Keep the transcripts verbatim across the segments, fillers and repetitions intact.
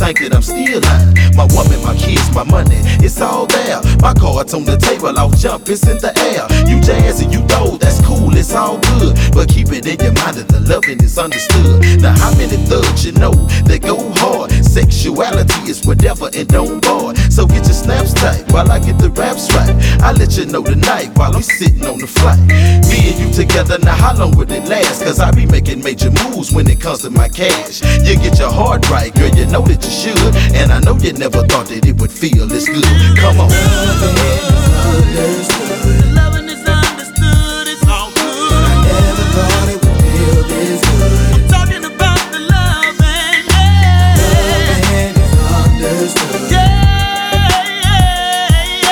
think that I'm still lying. My woman, my kids, my money, it's all there. My cards on the table, I'll jump, it's in the air. You jazz and you throw, that's cool, it's all good. But keep it in your mind that the loving is understood. Now how many thugs you know that go hard? Sexuality is whatever and don't bar. So get your snaps tight while I get the raps right. I'll let you know tonight while I'm sitting on the flight. Me and you together, now how long would it last? Cause I be making major moves when it comes to my cash. You get your heart right, girl, you know that you should. And I know you never thought that it would feel this good. Come on. Loving is understood, it's all good. I never thought it would feel this good. I'm talking about the loving, yeah. Loving is understood. Yeah, yeah,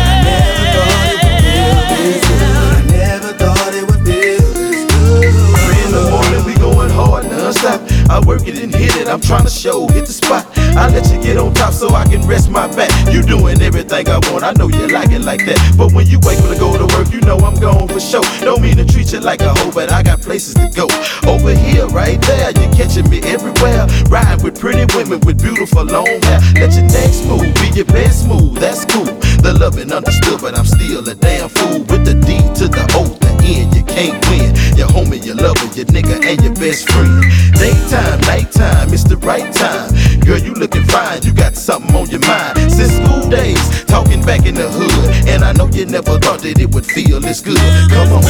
yeah. I never thought it would feel this good. I never thought it would feel this good. Three in the morning, we going hard non-stop. I work it and hit it, I'm trying to show, hit the spot. I let you get on top so I can rest my back. You doing everything I want, I know you like it like that. But when you wake up to go to work, you know I'm gone for sure. Don't mean to treat you like a hoe, but I got places to go. Over here, right there, you're catching me everywhere. Riding with pretty women with beautiful long hair. Let your next move be your best move, that's cool. The loving understood, but I'm still a damn fool. With the D to the O, the N, you can't win. Your homie, your lover, your nigga, and your best friend. Daytime, nighttime, it's the right time. Girl, you looking fine, you got something on your mind. Since school days, talking back in the hood. And I know you never thought that it would feel this good. Come on.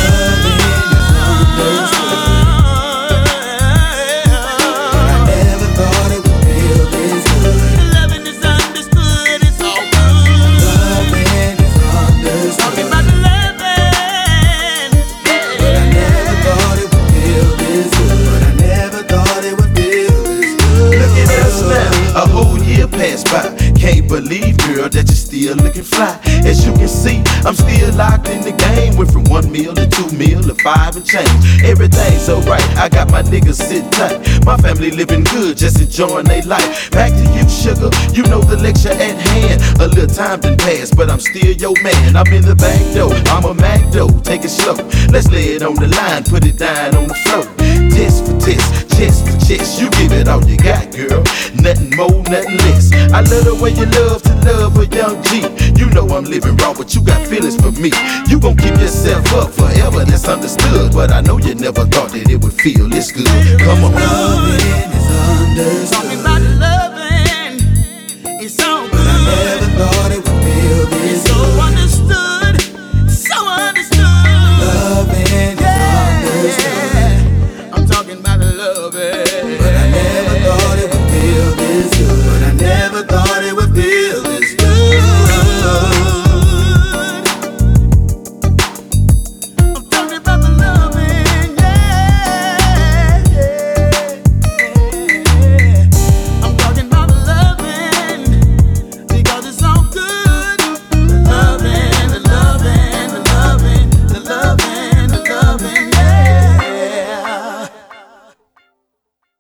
Pass by. Can't believe, girl, that you're still looking fly. As you can see, I'm still locked in the game. Went from one meal to two meal to five and change. Everything's alright, I got my niggas sitting tight. My family living good, just enjoying their life. Back to you, sugar, you know the lecture at hand. A little time done passed, but I'm still your man. I'm in the back door, I'm a Mac though, take it slow. Let's lay it on the line, put it down on the floor. Test for test, chest for chest, you give it all you got, girl. Nothing more, nothing less. I love the way you love to love a young G. You know I'm living raw, but you got feelings for me. You gon' keep yourself up forever, that's understood. But I know you never thought that it would feel this good. Come on. Loving is understood. Talking about love.